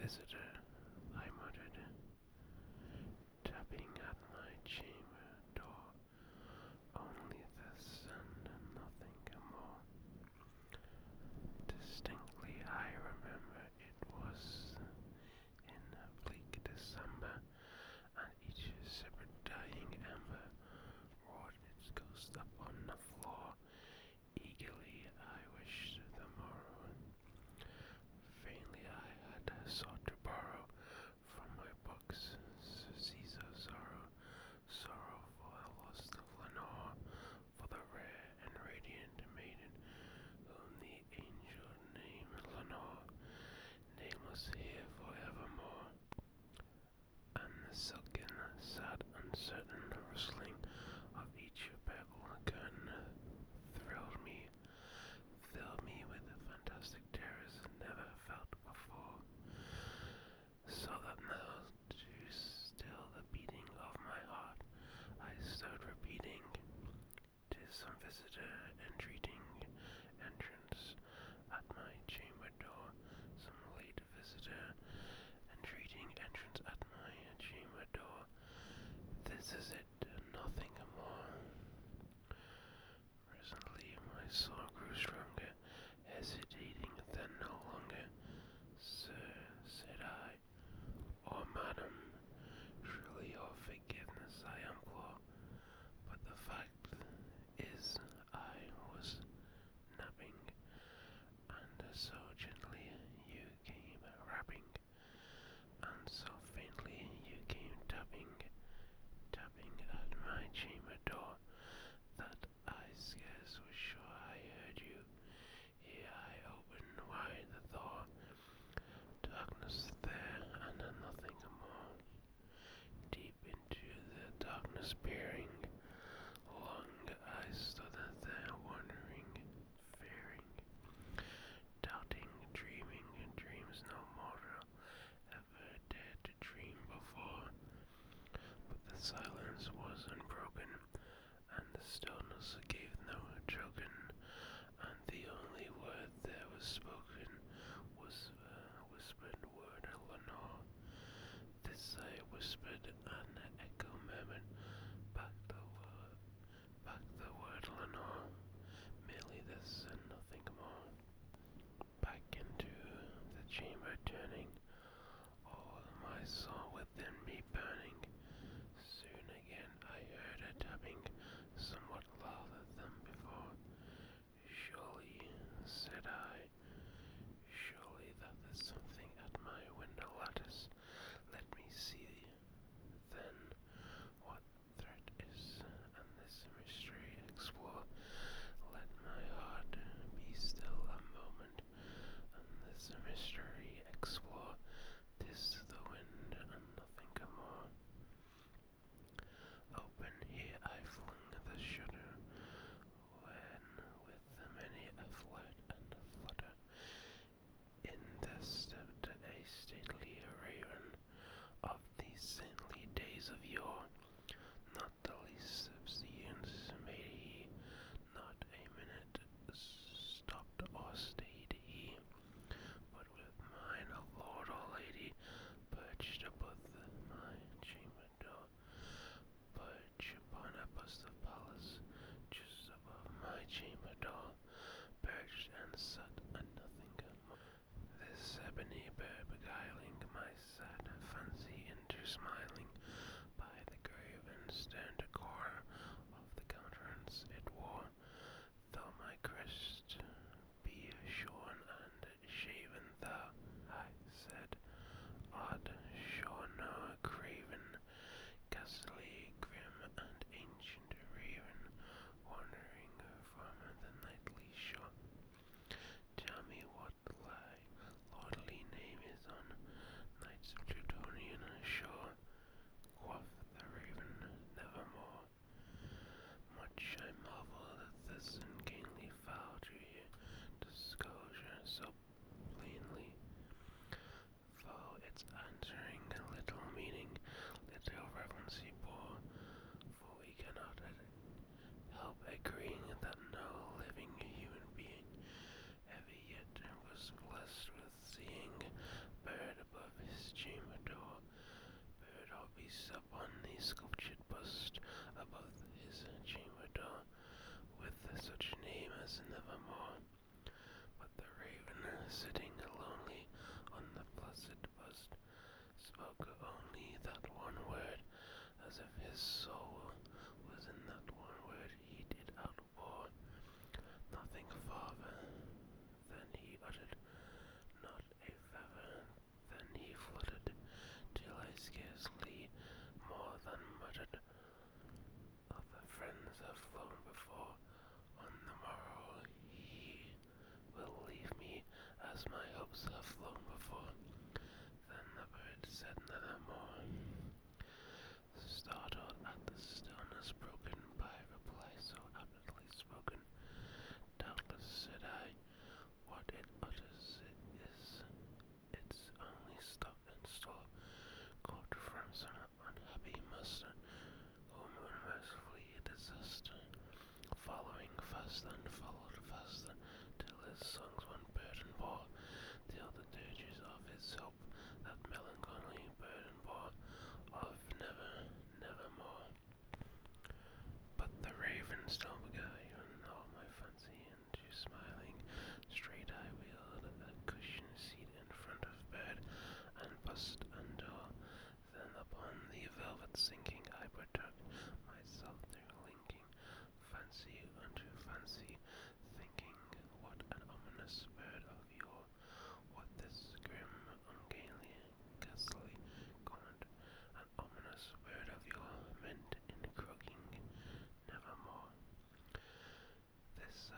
visitor, I muttered, tapping at my chamber door. Only this and nothing more. Distinctly I remember it was in bleak December, and each separate dying ember roared its ghost upon the floor. Eagerly I wished the morrow. Vainly I had sought to borrow from my books Caesar's sorrow for the loss of Lenore, for the rare and radiant maiden whom the angel named Lenore, nameless here forevermore. And the silken, sad, uncertain rustling of each purple curtain filled me with fantastic terrors never felt before, so that now, to still the beating of my heart, I stood repeating, "'Tis some visitor entreating entrance at my chamber door, some late visitor entreating entrance at my chamber door. This is it, nothing more." Presently my soul grew stronger, hesitating then no longer. "Sir," said I, "or madam, surely your forgiveness I implore, but the fact is I was napping, and so gently you came rapping, and so faintly you came tapping at my chamber door, that I scarce was sure I heard you. Here I opened wide the door, darkness there and nothing more. Deep into the darkness peering, long I stood there wondering, fearing, doubting, dreaming dreams no mortal ever dared to dream before. But the silence was unbroken, and the stillness gave no token, and the only word there was spoken was the whispered word Lenore. This I whispered, and the echo murmured back the word Lenore, merely this and nothing more. Back into the chamber turning, all my soul within me burning. Soon again I heard a tapping, somewhat louder than before. "Surely," said I, "surely that is something at my window lattice. Let me see, then, what threat is, and this mystery explore. Let my heart be still a moment, and this mystery explore. 'Tis the wind and nothing more." Open here I flung the shutter, when with many a flirt and a flutter, in there stepped a stately raven of these saintly days of yore. Not the least obedience made he, not a minute stopped or stayed he, but with mine a lord or lady perched above my chamber door, perched upon a bust of Pallas, just above my chamber door, perched and sat and nothing more. This ebony bird beguiling my sad fancy into smiling, by the grave and stern decor of the countenance it wore, though my crest be shorn and shaven, thou, I said, art sure no craven, ghastly, grim, and ancient raven, wandering from the nightly shore. Tell me what thy lordly name is on night's Plutonian shore.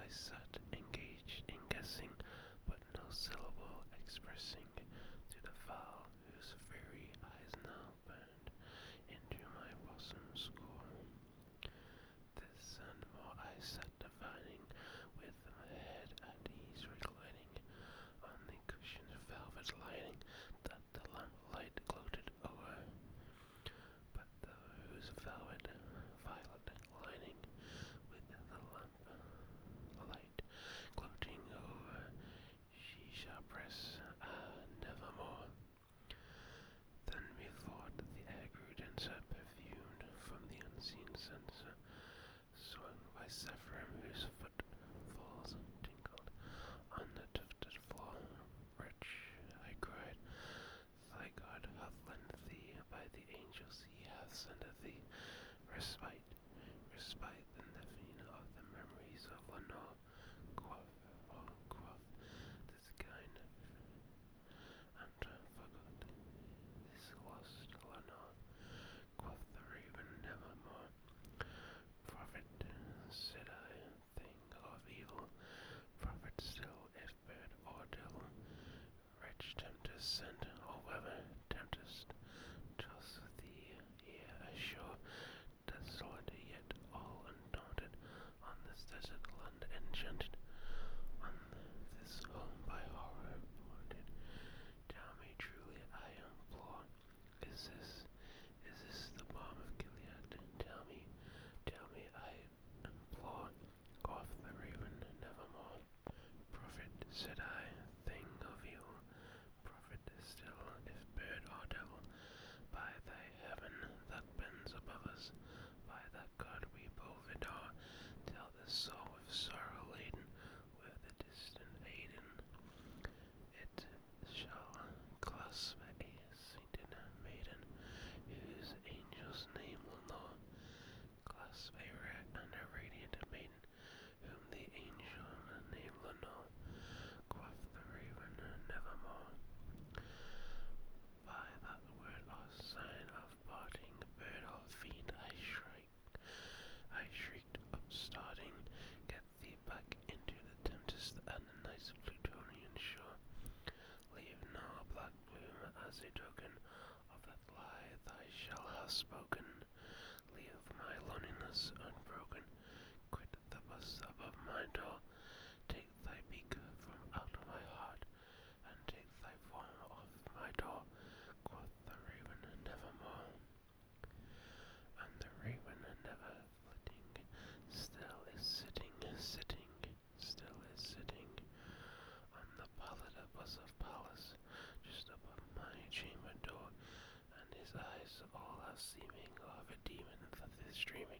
I sat engaged in guessing, but no syllable expressing, to the fowl whose fairy eyes now burned into my bosom skull. This and more I sat divining, with my head at ease reclining on the cushioned velvet lining that the lamplight gloated o'er, but whose velvet violet lining with the lamp light gloating over she shall press nevermore. Then methought the air grew denser, perfumed from the unseen censer, swung by Sapphire whose footfalls tinkled on the tufted floor. Wretch, I cried, thy God hath lent thee, by the angels he hath sent thee, respite, respite, the nevin of the memories of Lenore. Quaff, oh, quaff, this kind and forgot this lost Lenore. Quoth the raven nevermore. Prophet, said I, thing of evil, prophet still, if bird or devil, wretch tempest sent, or whether tempest toss thee here ashore, desolate yet all undaunted, on this desert land enchanted, on this home by horror haunted. Tell me truly, I implore, is this the balm of Gilead? Tell me, I implore, quoth the raven nevermore. Prophet, said I, thing of evil, prophet still, if bird or devil, by thy heaven that bends above us, by that God we both adore, tell this soul with sorrow laden, with the distant Aiden, it shall clasp a sainted maiden, whose angel's name will know, clasp a rare and a radiant maiden, whom the angel named Lenore. Quoth the raven nevermore. By that word or sign of parting, bird or fiend, I shrieked, upstarting, get thee back into the tempest and the night's Plutonian shore. Leave no black bloom as a token of that lie thou shalt have spoken. Leave my loneliness unbroken. Quit the bust above my door. Take thy beak from out my heart, and take thy form off my door. Quoth the raven nevermore. And the raven never flitting, still is sitting, still is sitting, on the pallid bus of palace, just above my chamber door, and his eyes all are seeming of a demon that is dreaming.